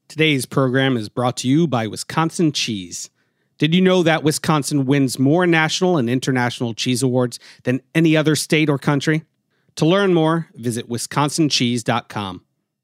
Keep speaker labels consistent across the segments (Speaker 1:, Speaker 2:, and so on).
Speaker 1: Today's program is brought to you by Wisconsin Cheese. Did you know that Wisconsin wins more national and international cheese awards than any other state or country? To learn more, visit wisconsincheese.com.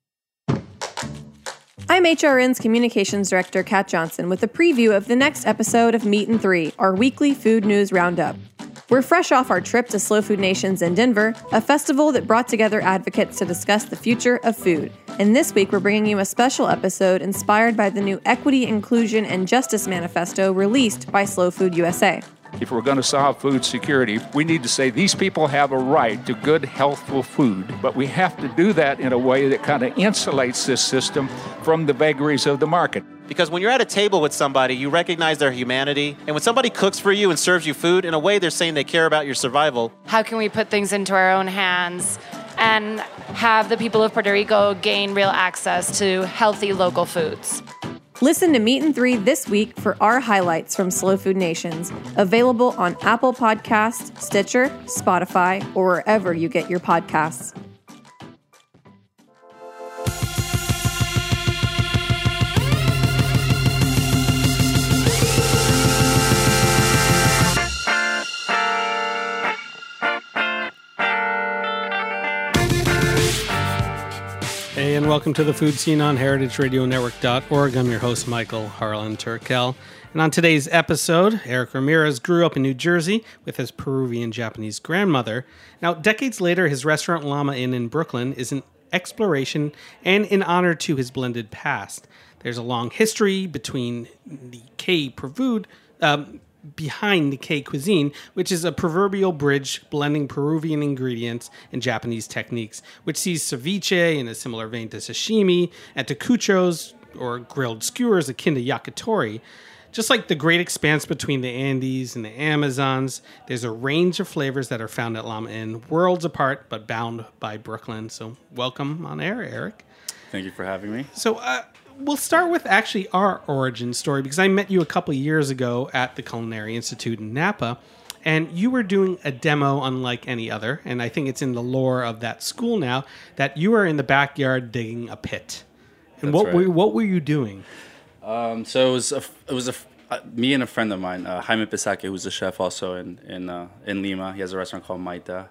Speaker 2: I'm HRN's Communications Director, Kat Johnson, with a preview of the next episode of Meat and Three, our weekly food news roundup. We're fresh off our trip to Slow Food Nations in Denver, a festival that brought together advocates to discuss the future of food. And this week, we're bringing you a special episode inspired by the new Equity, Inclusion, and Justice Manifesto released by Slow Food USA.
Speaker 3: If we're going to solve food security, we need to say these people have a right to good, healthful food, but we have to do that in a way that kind of insulates this system from the vagaries of the market.
Speaker 4: Because when you're at a table with somebody, you recognize their humanity. And when somebody cooks for you and serves you food, in a way, they're saying they care about your survival.
Speaker 5: How can we put things into our own hands and have the people of Puerto Rico gain real access to healthy local foods?
Speaker 2: Listen to Meat and Three this week for our highlights from Slow Food Nations, available on Apple Podcasts, Stitcher, Spotify, or wherever you get your podcasts.
Speaker 1: Hey, and welcome to the Food Scene on heritageradionetwork.org. I'm your host, Michael Harlan Turkel. And on today's episode, Eric Ramirez grew up in New Jersey with his Peruvian-Japanese grandmother. Now, decades later, his restaurant Llama Inn in Brooklyn is an exploration and in honor to his blended past. There's a long history between the behind Nikkei cuisine, which is a proverbial bridge blending Peruvian ingredients and Japanese techniques, which sees ceviche in a similar vein to sashimi and tecuchos, or grilled skewers akin to yakitori. Just like the great expanse between the Andes and the Amazons, there's a range of flavors that are found at Llama Inn, worlds apart but bound by Brooklyn. So welcome on air, Eric.
Speaker 6: Thank you for having me.
Speaker 1: So, we'll start with actually our origin story, because I met you a couple years ago at the Culinary Institute in Napa, and you were doing a demo unlike any other, and I think it's in the lore of that school now, that you were in the backyard digging a pit. And what were you doing?
Speaker 6: So it was me and a friend of mine, Jaime Pisake, who's a chef also in Lima. He has a restaurant called Maita.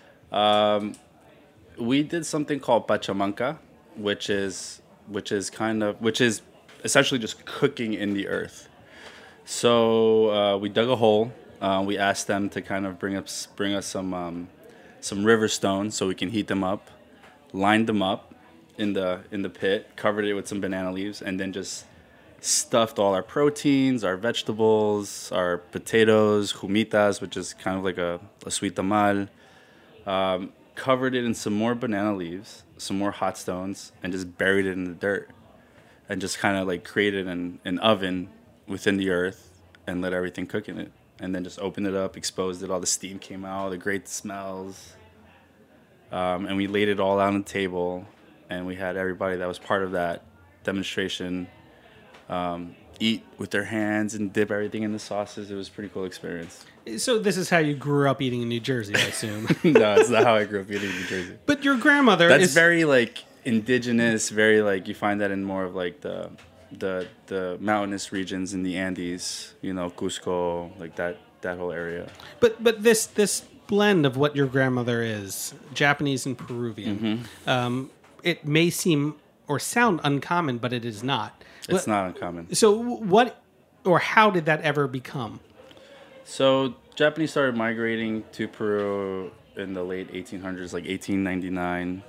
Speaker 6: We did something called pachamanca, which is essentially just cooking in the earth. So we dug a hole. We asked them to kind of bring us some river stones so we can heat them up. Lined them up in the pit, covered it with some banana leaves, and then just stuffed all our proteins, our vegetables, our potatoes, humitas, which is kind of like a sweet tamal. Covered it in some more banana leaves, some more hot stones, and just buried it in the dirt. And just kind of like created an oven within the earth and let everything cook in it. And then just opened it up, exposed it, all the steam came out, the great smells. And we laid it all out on the table, and we had everybody that was part of that demonstration eat with their hands and dip everything in the sauces. It was a pretty cool experience.
Speaker 1: So this is how you grew up eating in New Jersey, I assume.
Speaker 6: No, it's not how I grew up eating in New Jersey.
Speaker 1: But your grandmother
Speaker 6: That's very like indigenous, very like you find that in more of like the mountainous regions in the Andes, Cusco, like that whole area.
Speaker 1: But this blend of what your grandmother is, Japanese and Peruvian, it may seem or sound uncommon, but it is not.
Speaker 6: It's not uncommon.
Speaker 1: So what or how did that ever become?
Speaker 6: So Japanese started migrating to Peru in the late 1800s, like 1899.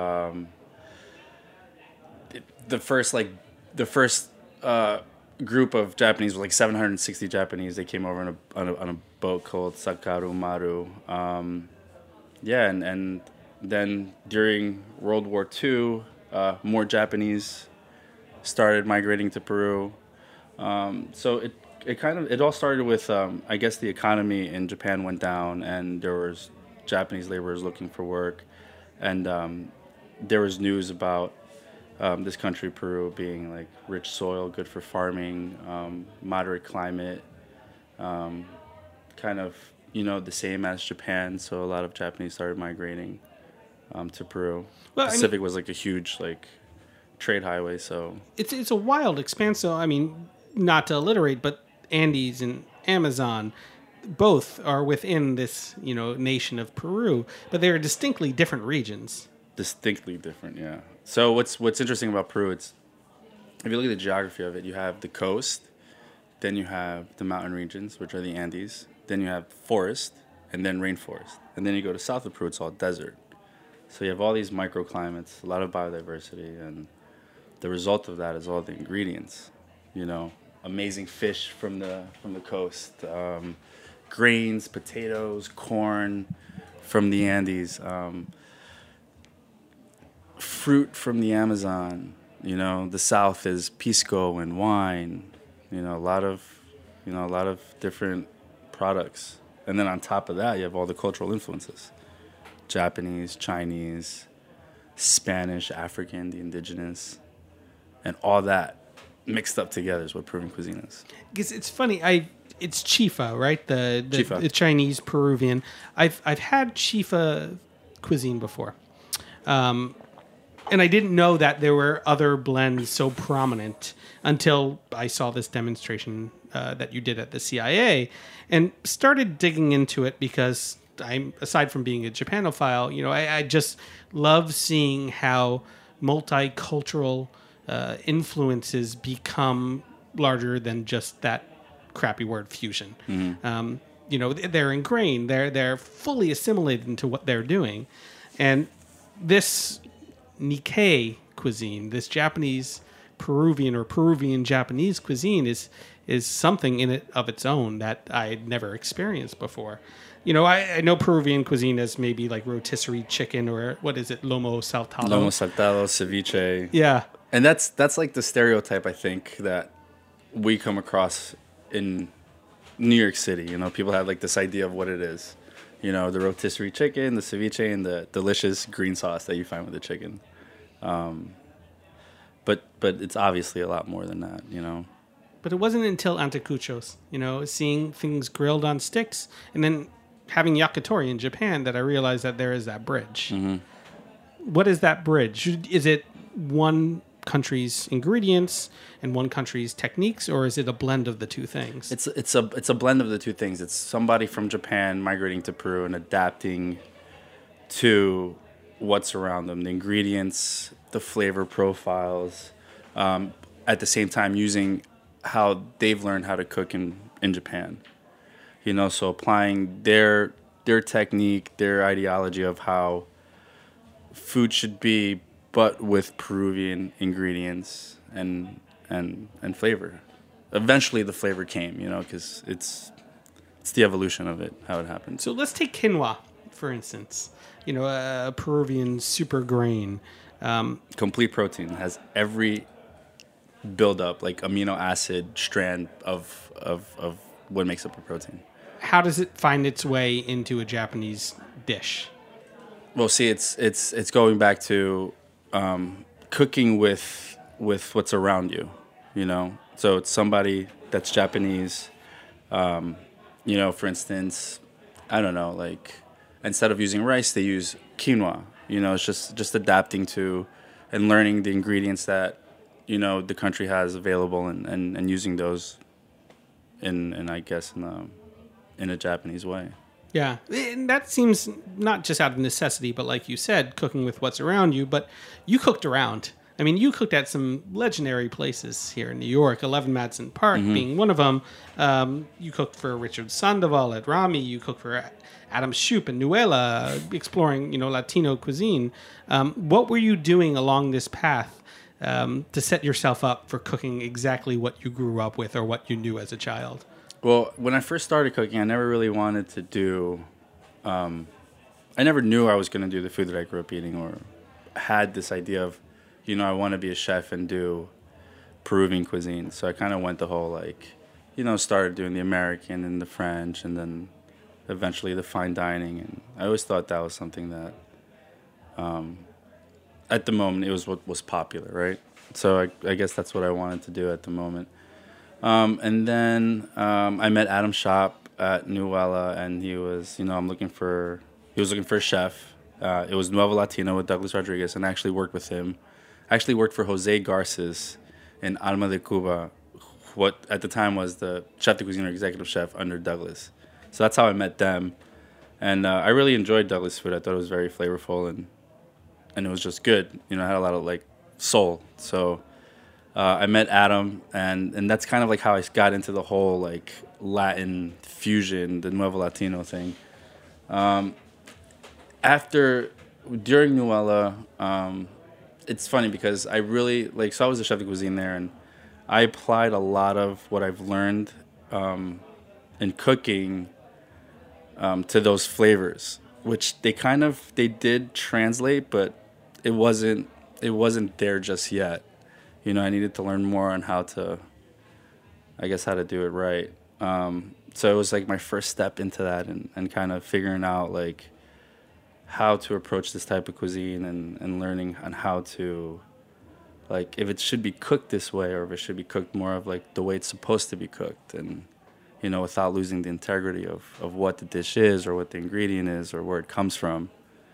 Speaker 6: The first group of Japanese was like 760 Japanese. They came over on a boat called Sakaru Maru. And then during World War II, more Japanese started migrating to Peru. So it all started with I guess the economy in Japan went down, and there was Japanese laborers looking for work, and there was news about this country, Peru, being like rich soil, good for farming, moderate climate, kind of the same as Japan. So a lot of Japanese started migrating to Peru. Well, Pacific was like a huge trade highway. So
Speaker 1: it's a wild expanse. So I mean, not to alliterate, but Andes and Amazon both are within this, nation of Peru, but they're distinctly different regions.
Speaker 6: distinctly different, yeah. So what's interesting about Peru? It's if you look at the geography of it, you have the coast, then you have the mountain regions, which are the Andes, then you have forest, and then rainforest, and then you go to south of Peru, it's all desert. So you have all these microclimates, a lot of biodiversity, and the result of that is all the ingredients. Amazing fish from the coast, grains, potatoes, corn from the Andes, fruit from the Amazon. The south is pisco and wine. A lot of different products, and then on top of that, you have all the cultural influences: Japanese, Chinese, Spanish, African, the indigenous, and all that mixed up together is what Peruvian cuisine is.
Speaker 1: Because it's funny, it's chifa, right?
Speaker 6: Chifa.
Speaker 1: The Chinese Peruvian. I've had chifa cuisine before, and I didn't know that there were other blends so prominent until I saw this demonstration that you did at the CIA, and started digging into it because I'm, aside from being a Japanophile, I just love seeing how multicultural influences become larger than just that crappy word fusion. Mm-hmm. They're ingrained. They're fully assimilated into what they're doing, and this Nikkei cuisine, this Japanese Peruvian or Peruvian Japanese cuisine, is something in it of its own that I had never experienced before. I know Peruvian cuisine as maybe like rotisserie chicken, or what is it, lomo saltado?
Speaker 6: Lomo saltado, ceviche.
Speaker 1: Yeah.
Speaker 6: And that's like the stereotype, I think, that we come across in New York City. People have like this idea of what it is. The rotisserie chicken, the ceviche, and the delicious green sauce that you find with the chicken. But it's obviously a lot more than that,
Speaker 1: But it wasn't until Anticuchos, seeing things grilled on sticks, and then having yakitori in Japan, that I realized that there is that bridge. Mm-hmm. What is that bridge? Is it one country's ingredients and one country's techniques, or is it a blend of the two things?
Speaker 6: It's a blend of the two things. It's somebody from Japan migrating to Peru and adapting to what's around them, the ingredients, the flavor profiles, at the same time using how they've learned how to cook in Japan. So applying their technique, their ideology of how food should be, but with Peruvian ingredients and flavor. Eventually, the flavor came, because it's the evolution of it, how it happened.
Speaker 1: So let's take quinoa, for instance. A Peruvian super grain.
Speaker 6: Complete protein, has every build-up, like amino acid strand of what makes up a protein.
Speaker 1: How does it find its way into a Japanese dish?
Speaker 6: Well, see, it's going back to cooking with what's around you, So it's somebody that's Japanese, for instance, I don't know, like instead of using rice, they use quinoa. It's just adapting to and learning the ingredients that, the country has available and using those in I guess, in a Japanese way.
Speaker 1: Yeah, and that seems not just out of necessity, but like you said, cooking with what's around you. But you cooked around. I mean, you cooked at some legendary places here in New York, 11 Madison Park being one of them. You cooked for Richard Sandoval at Rami. You cooked for Adam Shoup and Nuela, exploring, Latino cuisine. What were you doing along this path to set yourself up for cooking exactly what you grew up with or what you knew as a child?
Speaker 6: Well, when I first started cooking, I never really wanted to do... I never knew I was going to do the food that I grew up eating, or had this idea of, I want to be a chef and do Peruvian cuisine. So I kind of went the whole, started doing the American and the French, and then eventually the fine dining. And I always thought that was something that, at the moment, it was what was popular, right? So I guess that's what I wanted to do at the moment. And then I met Adam Shoup at Nuela, and he was, he was looking for a chef. It was Nuevo Latino with Douglas Rodriguez, and I actually worked with him I actually worked for Jose Garces in Alma de Cuba, what at the time was the chef de cuisine or executive chef under Douglas. So that's how I met them. And I really enjoyed Douglas food. I thought it was very flavorful and it was just good. You know, it had a lot of like soul. So I met Adam, and that's kind of like how I got into the whole like Latin fusion, the Nuevo Latino thing. During Nuella, it's funny because I really like. So I was a chef de cuisine there, and I applied a lot of what I've learned in cooking to those flavors, which they did translate, but it wasn't there just yet. You know, I needed to learn more on how to do it right. So it was like my first step into that and kind of figuring out like how to approach this type of cuisine and learning on how to, like, if it should be cooked this way or if it should be cooked more of like the way it's supposed to be cooked, and, you know, without losing the integrity of what the dish is or what the ingredient is or where it comes from.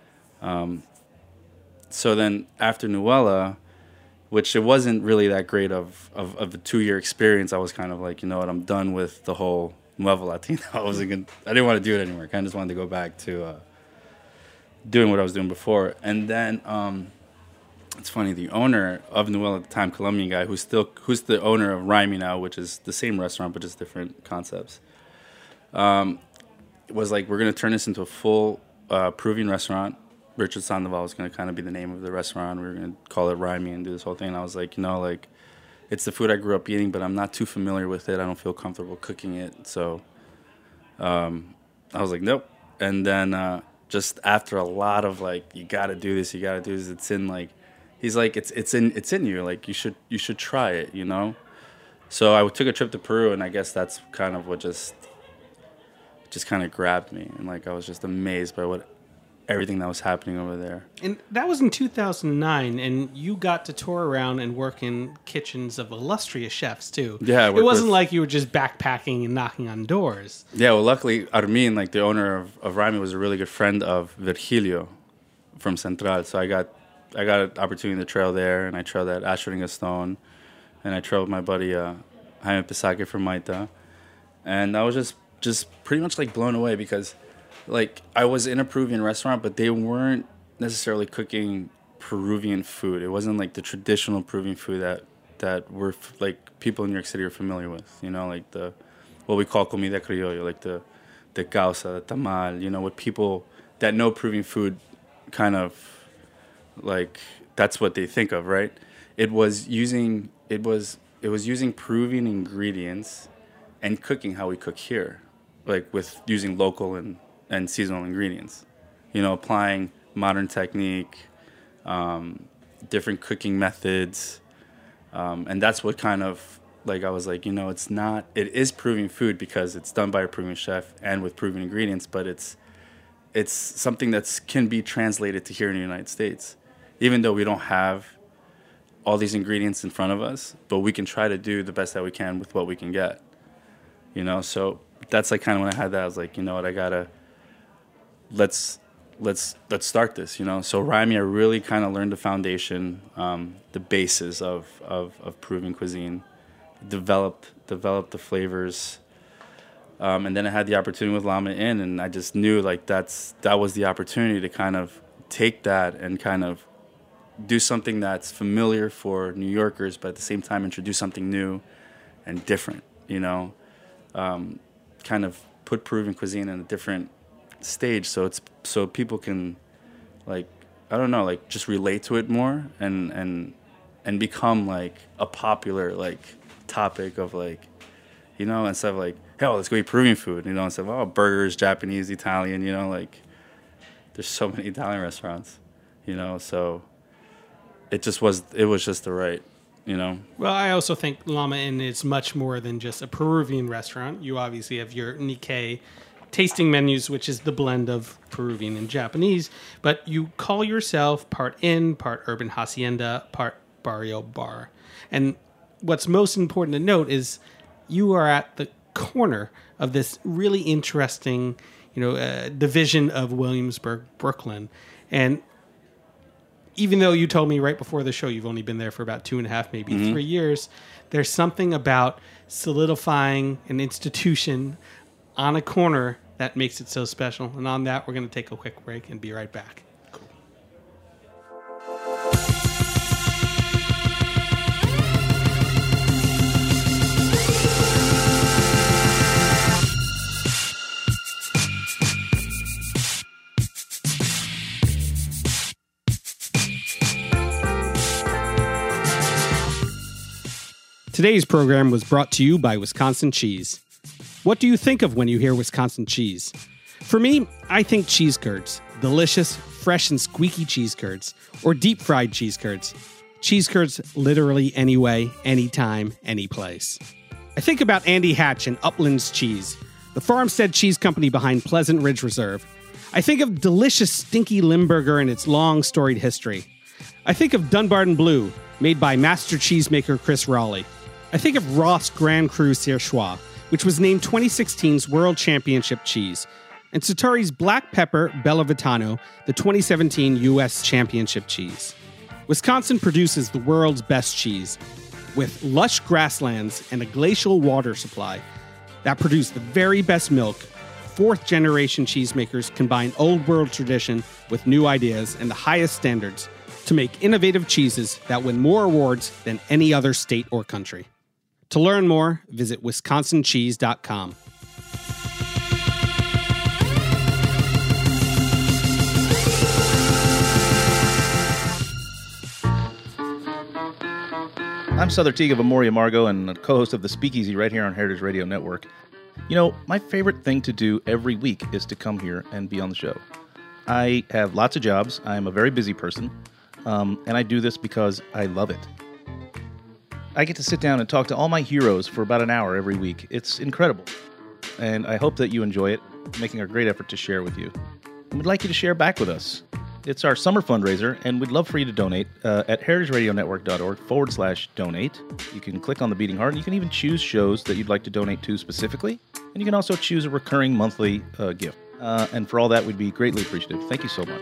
Speaker 6: So then after Nuella, which it wasn't really that great of the 2-year experience, I was kind of like, you know what, I'm done with the whole Nuevo Latino. I didn't want to do it anymore. I kind of just wanted to go back to doing what I was doing before. And then it's funny, the owner of Nuella at the time, Colombian guy, who's the owner of Raimi now, which is the same restaurant but just different concepts, was like, we're going to turn this into a full Peruvian restaurant. Richard Sandoval was going to kind of be the name of the restaurant. We were going to call it Raimi and do this whole thing. And I was like, you know, like, it's the food I grew up eating, but I'm not too familiar with it. I don't feel comfortable cooking it. So I was like, nope. And then just after a lot of like, you got to do this, it's in like, he's like, it's in you. Like, you should try it, you know? So I took a trip to Peru, and I guess that's kind of what just kind of grabbed me. And like, I was just amazed by everything that was happening over there.
Speaker 1: And that was in 2009, and you got to tour around and work in kitchens of illustrious chefs, too.
Speaker 6: Yeah.
Speaker 1: It wasn't like you were just backpacking and knocking on doors.
Speaker 6: Yeah, well, luckily, Armin, like the owner of Raimi, was a really good friend of Virgilio from Central. So I got an opportunity to trail there, and I trailed at Ashford and Gaston, and I trailed with my buddy Jaime Pisake from Maita. And I was just pretty much like blown away because, like, I was in a Peruvian restaurant, but they weren't necessarily cooking Peruvian food. It wasn't like the traditional Peruvian food that we're like people in New York City are familiar with. You know, like what we call comida criolla, like the causa, the tamal. You know, what people that know Peruvian food kind of like, that's what they think of, right? It was using Peruvian ingredients and cooking how we cook here, like with using local and seasonal ingredients, you know, applying modern technique, different cooking methods, and that's what kind of, like, I was like, you know, it is Peruvian food because it's done by a Peruvian chef and with Peruvian ingredients, but it's something that can be translated to here in the United States, even though we don't have all these ingredients in front of us, but we can try to do the best that we can with what we can get, you know. So that's like kind of when I had that, I was like, you know what, let's start this, you know. So Raimi, I really kind of learned the foundation, the basis of Peruvian cuisine, developed the flavors, and then I had the opportunity with Llama Inn, and I just knew like that was the opportunity to kind of take that and kind of do something that's familiar for New Yorkers, but at the same time introduce something new and different, you know. Kind of put Peruvian cuisine in a different stage, so people can, like, I don't know, like, just relate to it more and become like a popular like topic of, like, you know, instead of like, hell, let's go eat Peruvian food, you know, instead of burgers, Japanese, Italian, you know, like there's so many Italian restaurants, you know, so it was just the right, you know.
Speaker 1: Well, I also think Llama Inn is much more than just a Peruvian restaurant. You obviously have your Nikkei tasting menus, which is the blend of Peruvian and Japanese, but you call yourself part inn, part urban hacienda, part barrio bar. And what's most important to note is you are at the corner of this really interesting, you know, division of Williamsburg, Brooklyn. And even though you told me right before the show you've only been there for about 2.5, maybe 3 years, there's something about solidifying an institution on a corner that makes it so special. And on that, we're going to take a quick break and be right back. Today's program was brought to you by Wisconsin Cheese. What do you think of when you hear Wisconsin cheese? For me, I think cheese curds. Delicious, fresh, and squeaky cheese curds. Or deep-fried cheese curds. Cheese curds literally any way, anytime, any place. I think about Andy Hatch and Uplands Cheese, the farmstead cheese company behind Pleasant Ridge Reserve. I think of delicious, stinky Limburger and its long, storied history. I think of Dunbarton Blue, made by master cheesemaker Chris Raleigh. I think of Ross Grand Cru Surchoix, which was named 2016's World Championship cheese, and Sartori's Black Pepper Bellavitano, the 2017 U.S. Championship cheese. Wisconsin produces the world's best cheese, with lush grasslands and a glacial water supply that produce the very best milk. Fourth-generation cheesemakers combine old-world tradition with new ideas and the highest standards to make innovative cheeses that win more awards than any other state or country. To learn more, visit wisconsincheese.com.
Speaker 7: I'm Souther Teague of Amoria Margo and a co-host of The Speakeasy right here on Heritage Radio Network. You know, my favorite thing to do every week is to come here and be on the show. I have lots of jobs. I'm a very busy person, and I do this because I love it. I get to sit down and talk to all my heroes for about an hour every week. It's incredible, and I hope that you enjoy it, making a great effort to share with you. And we'd like you to share back with us. It's our summer fundraiser, and we'd love for you to donate at heritageradionetwork.org/donate. You can click on the beating heart, and you can even choose shows that you'd like to donate to specifically, and you can also choose a recurring monthly gift. And for all that, we'd be greatly appreciative. Thank you so much.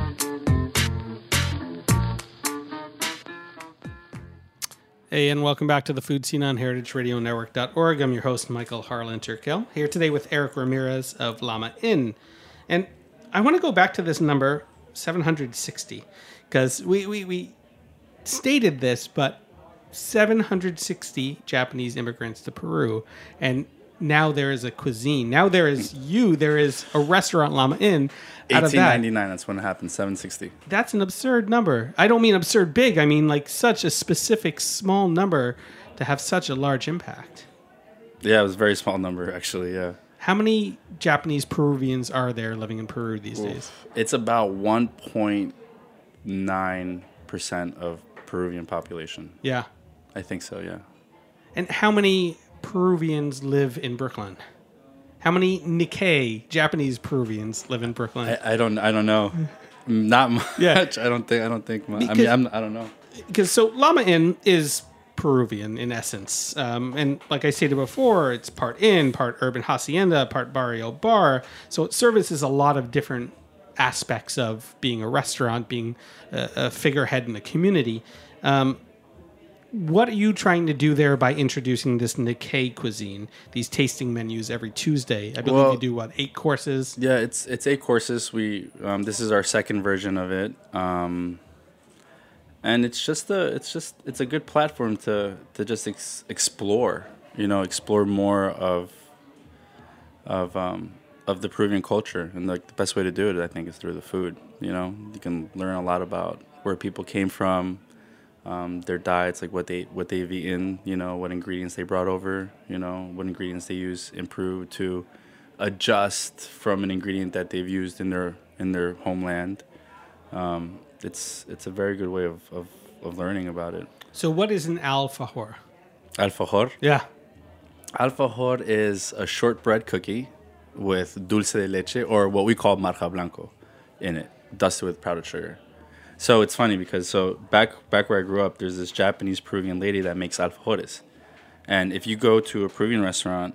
Speaker 1: Hey, and welcome back to the Food Scene on heritageradionetwork.org. I'm your host, Michael Harlan Turkel, here today with Eric Ramirez of Llama Inn. And I want to go back to this number, 760, because we stated this, but 760 Japanese immigrants to Peru, and now there is a cuisine. Now there is a restaurant, Llama Inn. Out of that,
Speaker 6: 1899, that's when it happened, 760.
Speaker 1: That's an absurd number. I don't mean absurd big. I mean like such a specific small number to have such a large impact.
Speaker 6: Yeah, it was a very small number, actually, yeah.
Speaker 1: How many Japanese Peruvians are there living in Peru these days?
Speaker 6: It's about 1.9% of Peruvian population.
Speaker 1: Yeah.
Speaker 6: I think so, yeah.
Speaker 1: And how many Peruvians live in Brooklyn? How many Nikkei Japanese Peruvians live in Brooklyn?
Speaker 6: I don't know. Not much.
Speaker 1: Yeah.
Speaker 6: I don't think much.
Speaker 1: Because,
Speaker 6: I don't know.
Speaker 1: Because so Llama Inn is Peruvian in essence, and like I stated before, it's part inn, part urban hacienda, part barrio bar. So it services a lot of different aspects of being a restaurant, being a figurehead in the community. What are you trying to do there by introducing this Nikkei cuisine, these tasting menus every Tuesday? I believe you do, 8 courses?
Speaker 6: Yeah, it's 8 courses. We this is our second version of it, and it's a good platform to just explore, explore more of the Peruvian culture, and like the best way to do it, I think, is through the food. You can learn a lot about where people came from. Their diets, like what they've eaten, what ingredients they brought over, what ingredients they use improved to adjust from an ingredient that they've used in their homeland. It's a very good way of learning about it.
Speaker 1: So what is an alfajor?
Speaker 6: Alfajor?
Speaker 1: Yeah.
Speaker 6: Alfajor is a shortbread cookie with dulce de leche, or what we call marja blanco, in it, dusted with powdered sugar. So it's funny because back where I grew up, there's this Japanese Peruvian lady that makes alfajores. And if you go to a Peruvian restaurant,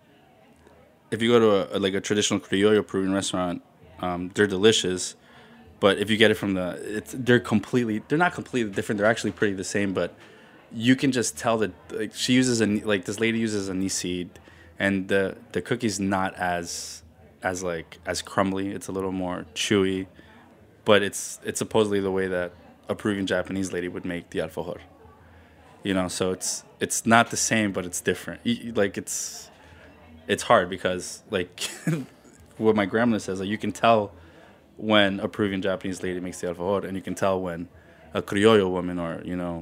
Speaker 6: if you go to a traditional criollo Peruvian restaurant, they're delicious. But if you get it from they're not completely different. They're actually pretty the same, but you can just tell that like this lady uses anise seed, and the cookie's not as crumbly. It's a little more chewy, but it's supposedly the way that a Peruvian Japanese lady would make the alfajor. You know, so it's not the same, but it's different. Like it's hard because like what my grandmother says, like you can tell when a Peruvian Japanese lady makes the alfajor, and you can tell when a criollo woman or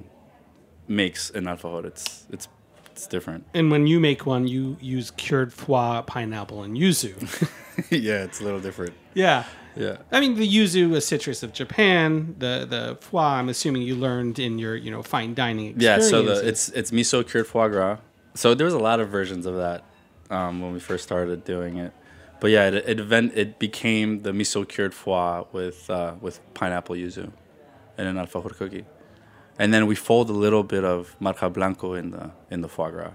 Speaker 6: makes an alfajor. It's different.
Speaker 1: And when you make one, you use cured foie, pineapple, and yuzu.
Speaker 6: Yeah, it's a little different.
Speaker 1: Yeah.
Speaker 6: Yeah.
Speaker 1: I mean, the yuzu, a citrus of Japan. The foie, I'm assuming you learned in your fine dining experience.
Speaker 6: Yeah, so it's miso cured foie gras. So there was a lot of versions of that when we first started doing it. But yeah, it became the miso cured foie with pineapple yuzu and an alfajor cookie, and then we fold a little bit of marca blanco in the foie gras.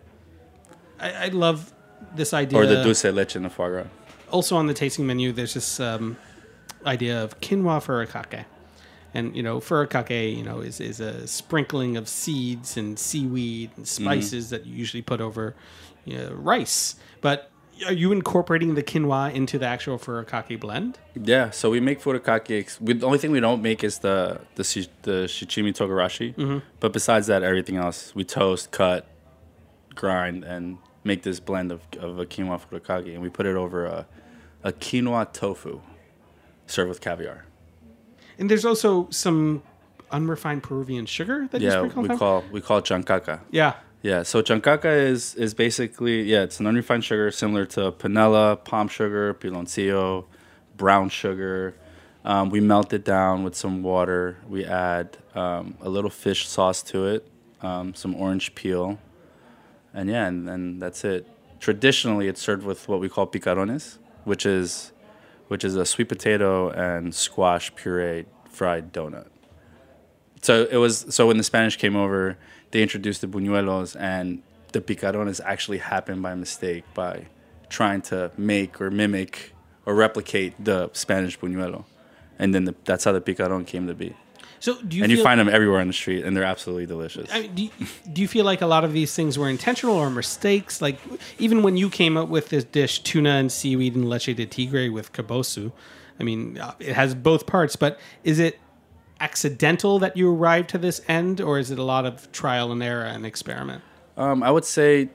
Speaker 1: I love this idea.
Speaker 6: Or the dulce leche in the foie gras.
Speaker 1: Also on the tasting menu, there's this idea of quinoa furikake. And, furikake, is a sprinkling of seeds and seaweed and spices that you usually put over rice. But are you incorporating the quinoa into the actual furikake blend?
Speaker 6: Yeah, so we make furikake. The only thing we don't make is the shichimi togarashi. Mm-hmm. But besides that, everything else, we toast, cut, grind, and make this blend of a quinoa furikake. And we put it over a quinoa tofu served with caviar. And
Speaker 1: there's also some unrefined Peruvian sugar that you sprinkle on top?
Speaker 6: we call it chancaca.
Speaker 1: Yeah.
Speaker 6: Yeah, so chancaca is basically, it's an unrefined sugar similar to panela, palm sugar, piloncillo, brown sugar. We melt it down with some water. We add a little fish sauce to it, some orange peel, and that's it. Traditionally, it's served with what we call picarones, which is a sweet potato and squash puree fried donut. So when the Spanish came over, they introduced the buñuelos, and the picarones actually happened by mistake by trying to make or mimic or replicate the Spanish buñuelo, and then that's how the picaron came to be.
Speaker 1: So
Speaker 6: you find them everywhere on the street, and they're absolutely delicious.
Speaker 1: I mean, do you feel like a lot of these things were intentional or mistakes? Like even when you came up with this dish, tuna and seaweed and leche de tigre with kabosu, I mean, it has both parts, but is it accidental that you arrived to this end, or is it a lot of trial and error and experiment?
Speaker 6: I would say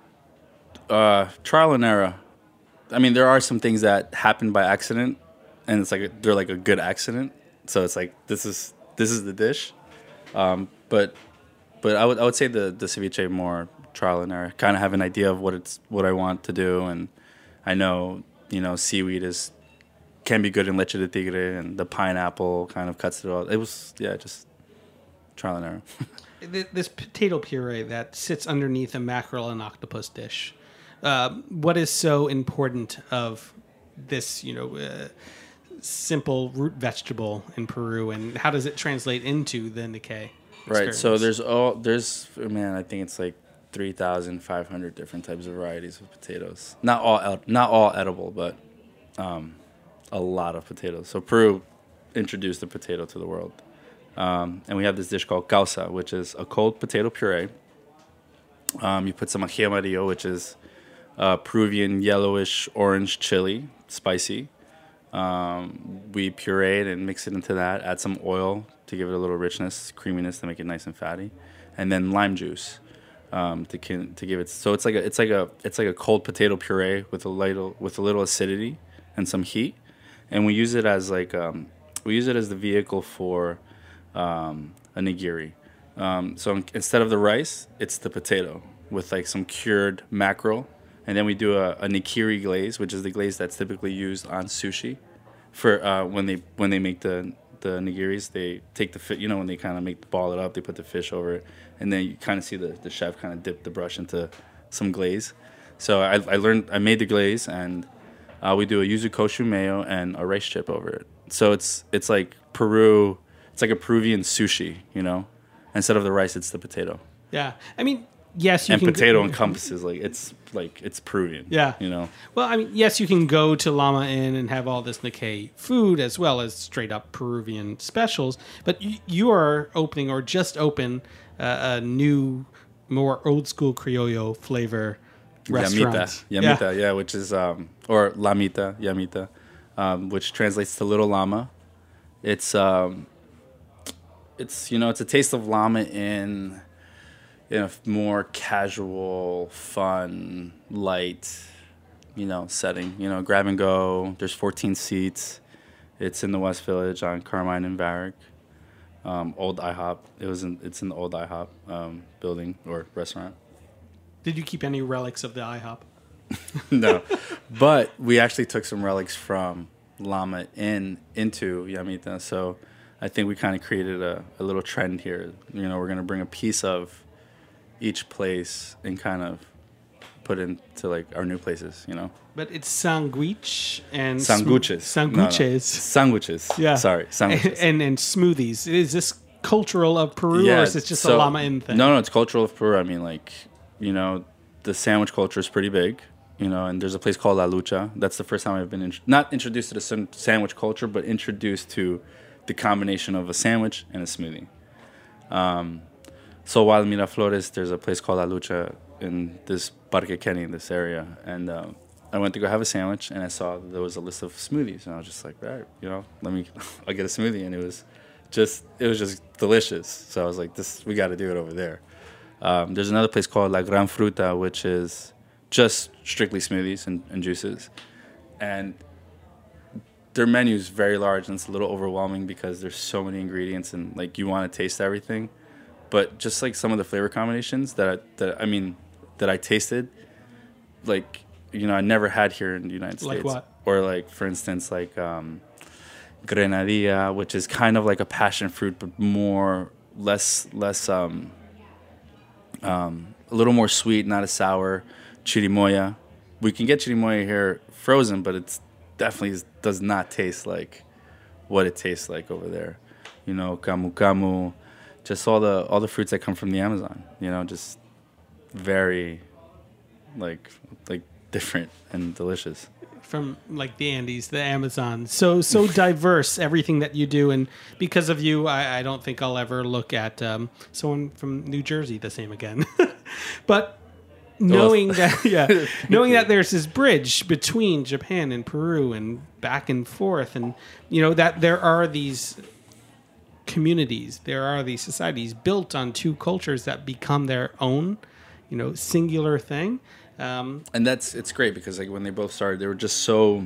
Speaker 6: trial and error. I mean, there are some things that happen by accident, and it's like they're like a good accident. So it's like this is the dish, but I would say the ceviche more trial and error. Kind of have an idea of what I want to do, and I know seaweed can be good in leche de tigre, and the pineapple kind of cuts it all. It was just trial and error.
Speaker 1: This potato puree that sits underneath a mackerel and octopus dish. What is so important of this, simple root vegetable in Peru, and how does it translate into the Nikkei experience?
Speaker 6: Right. So I think it's like 3,500 different types of varieties of potatoes. Not all edible, but a lot of potatoes. So Peru introduced the potato to the world, and we have this dish called causa, which is a cold potato puree. You put some ají amarillo, which is Peruvian yellowish orange chili, spicy. We puree it and mix it into that. Add some oil to give it a little richness, creaminess to make it nice and fatty, and then lime juice to give it. So it's like a cold potato puree with a little acidity and some heat, and we use it as the vehicle for a nigiri. So instead of the rice, it's the potato with like some cured mackerel. And then we do a nikiri glaze, which is the glaze that's typically used on sushi. For when they make the nigiris, they take the fish. When they kind of ball it up, they put the fish over it, and then you kind of see the chef kind of dip the brush into some glaze. So I made the glaze, and we do a yuzu koshu mayo and a rice chip over it. So it's like Peru. It's like a Peruvian sushi, Instead of the rice, it's the potato.
Speaker 1: Yeah, I mean, yes, you
Speaker 6: and
Speaker 1: can
Speaker 6: potato encompasses it's Peruvian.
Speaker 1: Yeah.
Speaker 6: You know.
Speaker 1: Well, I mean, yes, you can go to Llama Inn and have all this Nikkei food as well as straight up Peruvian specials, but you are opening or just open a new, more old school criollo flavor restaurant.
Speaker 6: Yamita, which is or Lamita, Yamita, which translates to little llama. It's it's a taste of llama in a more casual, fun, light, setting. Grab and go. There's 14 seats. It's in the West Village on Carmine and Varick. Old IHOP. It's in the old IHOP building or restaurant.
Speaker 1: Did you keep any relics of the IHOP?
Speaker 6: No, but we actually took some relics from Llama into Yamita. So I think we kind of created a little trend here. We're going to bring a piece of each place and kind of put into our new places,
Speaker 1: But it's sandwich and
Speaker 6: Sanguches.
Speaker 1: Sandwiches.
Speaker 6: Yeah. Sorry, sandwiches.
Speaker 1: And smoothies. Is this cultural of Peru or is it just a Llama Inn thing?
Speaker 6: No, it's cultural of Peru. I mean, the sandwich culture is pretty big, and there's a place called La Lucha. That's the first time I've been not introduced to the sandwich culture, but introduced to the combination of a sandwich and a smoothie. So while in Miraflores, there's a place called La Lucha in this Parque Kenny, in this area. And I went to go have a sandwich, and I saw that there was a list of smoothies. And I was just like, all right, I'll get a smoothie. And it was just delicious. So I was like, we got to do it over there. There's another place called La Gran Fruta, which is just strictly smoothies and juices. And their menu is very large, and it's a little overwhelming because there's so many ingredients, and you want to taste everything. But just some of the flavor combinations that I tasted, I never had here in the United States.
Speaker 1: Like what?
Speaker 6: Or for instance, grenadilla, which is kind of like a passion fruit, but less a little more sweet, not as sour. Chirimoya. We can get chirimoya here frozen, but it's definitely does not taste like what it tastes like over there. Camu camu, just all the fruits that come from the Amazon. Just very different and delicious.
Speaker 1: From the Andes, the Amazon, so diverse, everything that you do, and because of you, I don't think I'll ever look at someone from New Jersey the same again. But knowing that there's this bridge between Japan and Peru and back and forth, and that there are these communities, there are these societies built on two cultures that become their own, singular thing.
Speaker 6: And it's great because when they both started, they were just so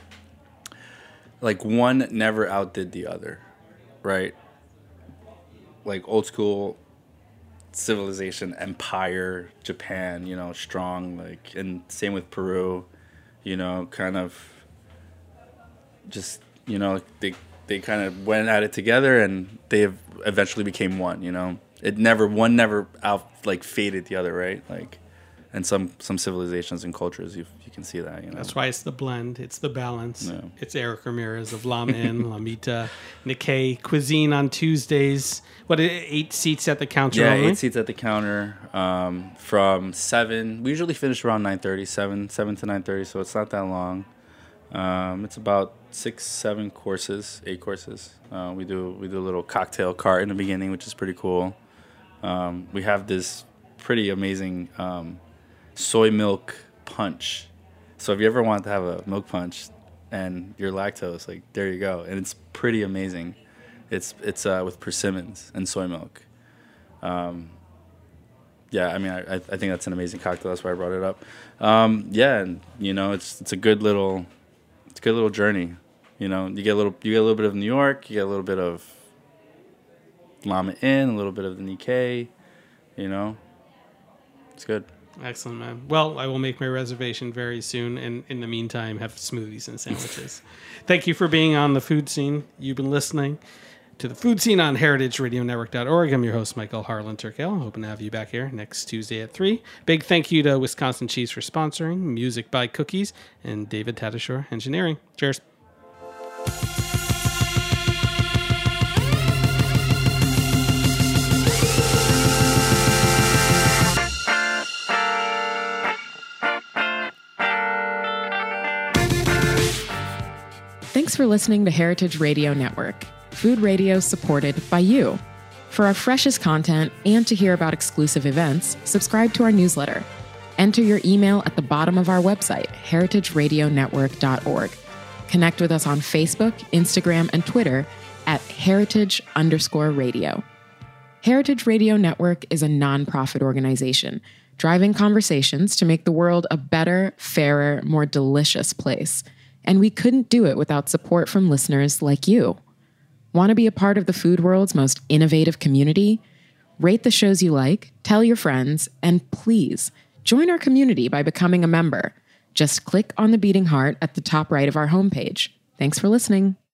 Speaker 6: one never outdid the other, right? Old school civilization, empire, Japan, strong, and same with Peru, kind of just, they kind of went at it together, and they eventually became one, one never out faded the other, right? And some civilizations and cultures, you can see that.
Speaker 1: That's why it's the blend. It's the balance.
Speaker 6: Yeah.
Speaker 1: It's Eric Ramirez of Llama Inn, Lamita, Nikkei Cuisine on Tuesdays. 8 seats at the counter?
Speaker 6: Yeah,
Speaker 1: only?
Speaker 6: 8 seats at the counter from 7. We usually finish around 9:30, 7 to 9:30, so it's not that long. It's about 6-7 courses, 8 courses. We do a little cocktail cart in the beginning, which is pretty cool. We have this pretty amazing soy milk punch. So if you ever want to have a milk punch and you're lactose, there you go. And it's pretty amazing. It's with persimmons and soy milk. I think that's an amazing cocktail. That's why I brought it up. And it's a good little journey. You get a little bit of New York, you get a little bit of Llama Inn, a little bit of the Nikkei. It's good.
Speaker 1: Excellent, man. Well, I will make my reservation very soon, and in the meantime, have smoothies and sandwiches. Thank you for being on The Food Scene. You've been listening to The Food Scene on heritageradionetwork.org. I'm your host, Michael Harlan Turkel. Hoping to have you back here next Tuesday at 3. Big thank you to Wisconsin Cheese for sponsoring, music by Cookies, and David Tatasciore Engineering. Cheers.
Speaker 8: Thanks for listening to Heritage Radio Network, food radio supported by you. For our freshest content and to hear about exclusive events, subscribe to our newsletter. Enter your email at the bottom of our website, heritageradionetwork.org. Connect with us on Facebook, Instagram, and Twitter at heritage_radio. Heritage Radio Network is a nonprofit organization driving conversations to make the world a better, fairer, more delicious place. And we couldn't do it without support from listeners like you. Want to be a part of the food world's most innovative community? Rate the shows you like, tell your friends, and please join our community by becoming a member. Just click on the beating heart at the top right of our homepage. Thanks for listening.